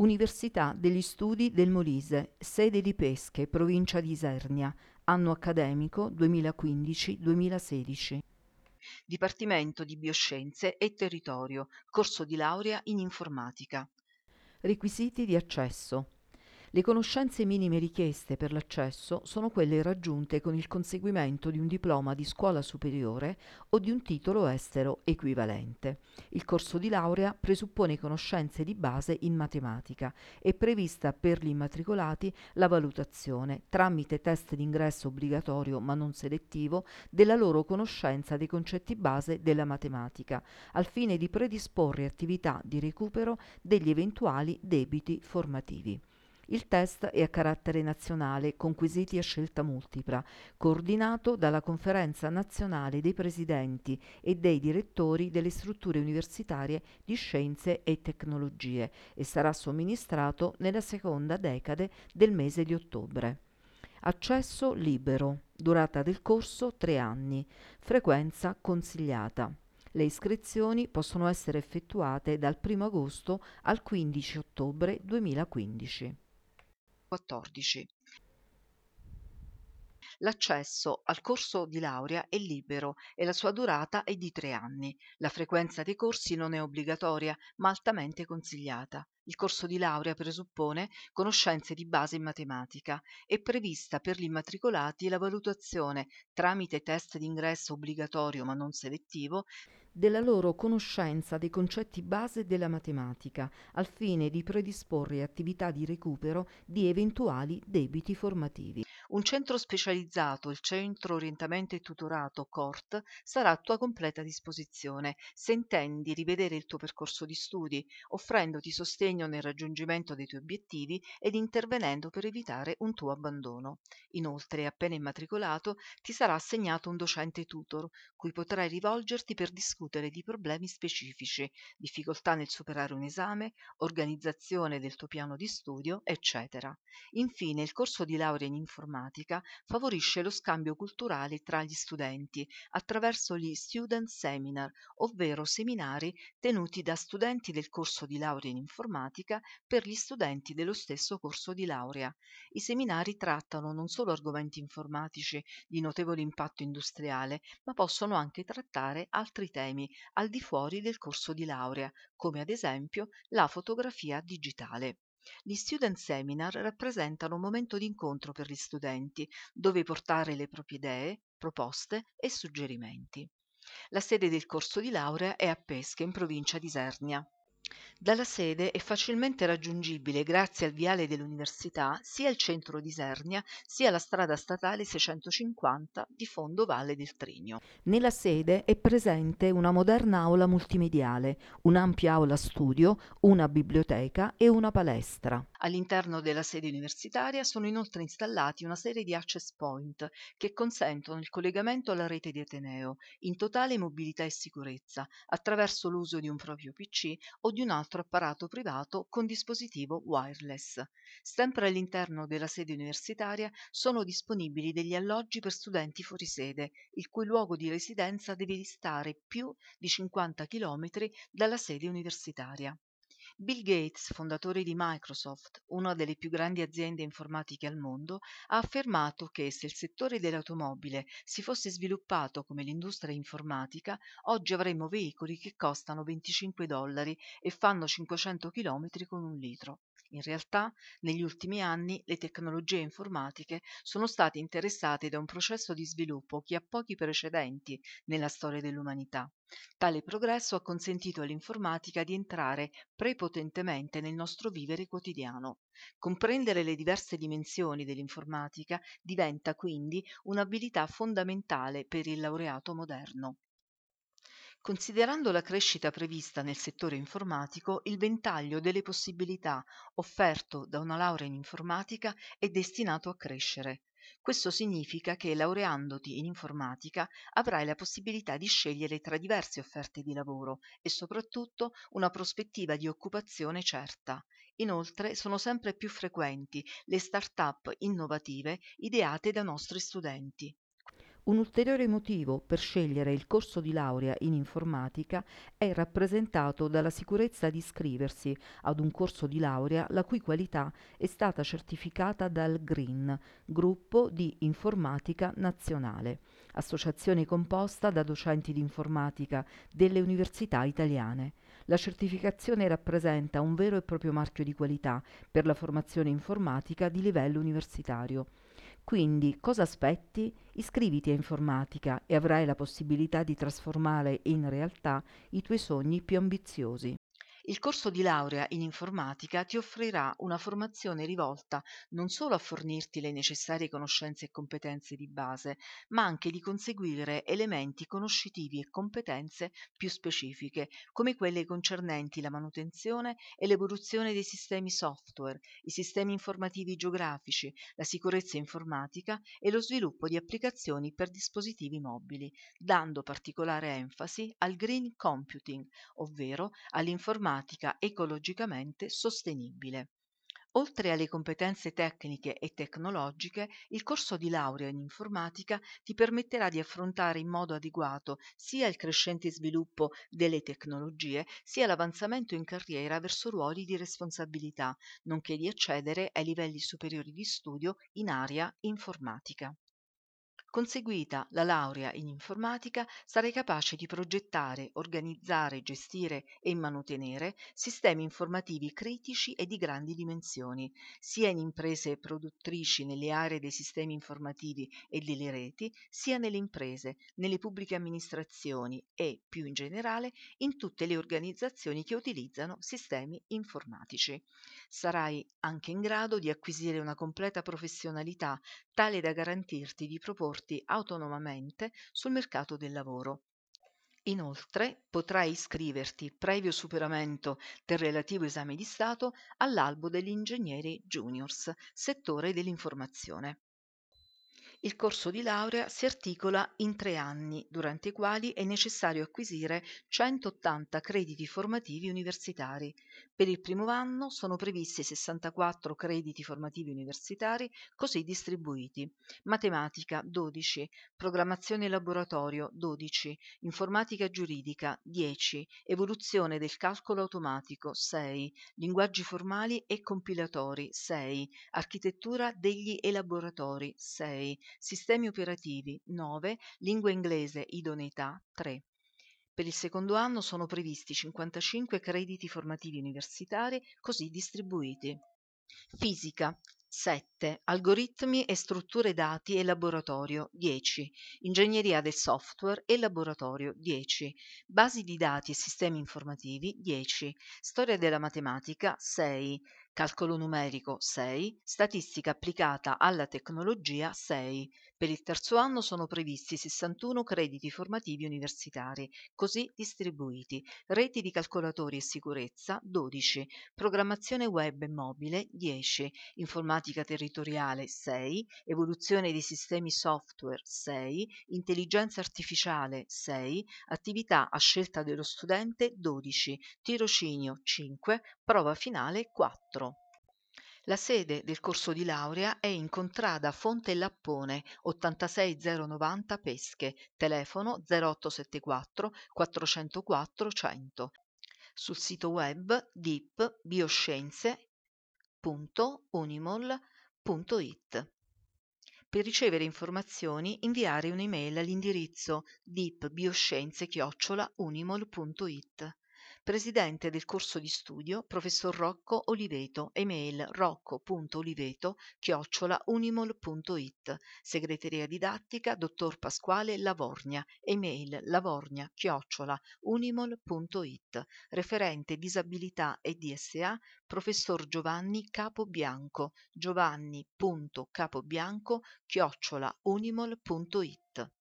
Università degli Studi del Molise, sede di Pesche, provincia di Isernia, anno accademico 2015-2016. Dipartimento di Bioscienze e Territorio, corso di laurea in informatica. Requisiti di accesso. Le conoscenze minime richieste per l'accesso sono quelle raggiunte con il conseguimento di un diploma di scuola superiore o di un titolo estero equivalente. Il corso di laurea presuppone conoscenze di base in matematica. È prevista per gli immatricolati la valutazione, tramite test d'ingresso obbligatorio ma non selettivo, della loro conoscenza dei concetti base della matematica, al fine di predisporre attività di recupero degli eventuali debiti formativi. Il test è a carattere nazionale con quesiti a scelta multipla, coordinato dalla Conferenza nazionale dei presidenti e dei direttori delle strutture universitarie di scienze e tecnologie e sarà somministrato nella seconda decade del mese di ottobre. Accesso libero, durata del corso 3 anni, frequenza consigliata. Le iscrizioni possono essere effettuate dal 1 agosto al 15 ottobre 2015. 14. L'accesso al corso di laurea è libero e la sua durata è di 3 anni. La frequenza dei corsi non è obbligatoria, ma altamente consigliata. Il corso di laurea presuppone conoscenze di base in matematica. È prevista per gli immatricolati la valutazione, tramite test d'ingresso obbligatorio ma non selettivo, Della loro conoscenza dei concetti base della matematica, al fine di predisporre attività di recupero di eventuali debiti formativi. un centro specializzato, il Centro Orientamento e Tutorato CORT, sarà a tua completa disposizione se intendi rivedere il tuo percorso di studi, offrendoti sostegno nel raggiungimento dei tuoi obiettivi ed intervenendo per evitare un tuo abbandono. Inoltre, appena immatricolato, ti sarà assegnato un docente tutor, cui potrai rivolgerti per discutere di problemi specifici, difficoltà nel superare un esame, organizzazione del tuo piano di studio, eccetera. Infine, il corso di laurea in informatica favorisce lo scambio culturale tra gli studenti attraverso gli Student Seminar, ovvero seminari tenuti da studenti del corso di laurea in informatica per gli studenti dello stesso corso di laurea. I seminari trattano non solo argomenti informatici di notevole impatto industriale, ma possono anche trattare altri temi al di fuori del corso di laurea, come ad esempio la fotografia digitale. Gli Student Seminar rappresentano un momento di incontro per gli studenti, dove portare le proprie idee, proposte e suggerimenti. La sede del corso di laurea è a Pesche, in provincia di Isernia. Dalla sede è facilmente raggiungibile, grazie al viale dell'università, sia il centro di Isernia sia la strada statale 650 di fondo Valle del Trinio. Nella sede è presente una moderna aula multimediale, un'ampia aula studio, una biblioteca e una palestra. All'interno della sede universitaria sono inoltre installati una serie di access point che consentono il collegamento alla rete di Ateneo in totale mobilità e sicurezza attraverso l'uso di un proprio PC o di un altro apparato privato con dispositivo wireless. Sempre all'interno della sede universitaria sono disponibili degli alloggi per studenti fuori sede, il cui luogo di residenza deve distare più di 50 km dalla sede universitaria. Bill Gates, fondatore di Microsoft, una delle più grandi aziende informatiche al mondo, ha affermato che se il settore dell'automobile si fosse sviluppato come l'industria informatica, oggi avremmo veicoli che costano $25 e fanno 500 km con un litro. In realtà, negli ultimi anni, le tecnologie informatiche sono state interessate da un processo di sviluppo che ha pochi precedenti nella storia dell'umanità. Tale progresso ha consentito all'informatica di entrare prepotentemente nel nostro vivere quotidiano. Comprendere le diverse dimensioni dell'informatica diventa quindi un'abilità fondamentale per il laureato moderno. Considerando la crescita prevista nel settore informatico, il ventaglio delle possibilità offerto da una laurea in informatica è destinato a crescere. Questo significa che laureandoti in informatica avrai la possibilità di scegliere tra diverse offerte di lavoro e soprattutto una prospettiva di occupazione certa. Inoltre sono sempre più frequenti le start-up innovative ideate da nostri studenti. Un ulteriore motivo per scegliere il corso di laurea in informatica è rappresentato dalla sicurezza di iscriversi ad un corso di laurea la cui qualità è stata certificata dal GRIN, Gruppo di Informatica Nazionale, associazione composta da docenti di informatica delle università italiane. La certificazione rappresenta un vero e proprio marchio di qualità per la formazione informatica di livello universitario. Quindi cosa aspetti? Iscriviti a informatica e avrai la possibilità di trasformare in realtà i tuoi sogni più ambiziosi. Il corso di laurea in informatica ti offrirà una formazione rivolta non solo a fornirti le necessarie conoscenze e competenze di base, ma anche di conseguire elementi conoscitivi e competenze più specifiche, come quelle concernenti la manutenzione e l'evoluzione dei sistemi software, i sistemi informativi geografici, la sicurezza informatica e lo sviluppo di applicazioni per dispositivi mobili, dando particolare enfasi al green computing, ovvero all'informatica ecologicamente sostenibile. Oltre alle competenze tecniche e tecnologiche, il corso di laurea in informatica ti permetterà di affrontare in modo adeguato sia il crescente sviluppo delle tecnologie, sia l'avanzamento in carriera verso ruoli di responsabilità, nonché di accedere ai livelli superiori di studio in area informatica. Conseguita la laurea in informatica, sarai capace di progettare, organizzare, gestire e mantenere sistemi informativi critici e di grandi dimensioni, sia in imprese produttrici nelle aree dei sistemi informativi e delle reti, sia nelle imprese, nelle pubbliche amministrazioni e, più in generale, in tutte le organizzazioni che utilizzano sistemi informatici. Sarai anche in grado di acquisire una completa professionalità tale da garantirti di proporti autonomamente sul mercato del lavoro. Inoltre potrai iscriverti, previo superamento del relativo esame di Stato, all'albo degli ingegneri juniors, settore dell'informazione. Il corso di laurea si articola in 3 anni, durante i quali è necessario acquisire 180 crediti formativi universitari. Per il primo anno sono previsti 64 crediti formativi universitari, così distribuiti: matematica 12, programmazione e laboratorio 12, informatica giuridica 10, evoluzione del calcolo automatico 6, linguaggi formali e compilatori 6, architettura degli elaboratori 6, sistemi operativi 9, lingua inglese idoneità 3. Per il secondo anno sono previsti 55 crediti formativi universitari, così distribuiti: fisica 7, algoritmi e strutture dati e laboratorio 10, ingegneria del software e laboratorio 10, basi di dati e sistemi informativi 10, storia della matematica 6, calcolo numerico 6, statistica applicata alla tecnologia 6. Per il terzo anno sono previsti 61 crediti formativi universitari, così distribuiti: reti di calcolatori e sicurezza 12, programmazione web e mobile 10, informatica territoriale 6, evoluzione dei sistemi software 6, intelligenza artificiale 6, attività a scelta dello studente 12, tirocinio 5, prova finale 4. La sede del corso di laurea è in contrada Fonte Lappone 86090 Pesche, telefono 0874 404 100. Sul sito web dipbioscienze.unimol.it. Per ricevere informazioni inviare un'email all'indirizzo dipbioscienze@unimol.it. Presidente del corso di studio Professor Rocco Oliveto, email rocco.oliveto@unimol.it. Segreteria didattica Dottor Pasquale Lavorgna, email lavorgna@unimol.it. Referente disabilità e DSA Professor Giovanni Capobianco, giovanni.capobianco@unimol.it.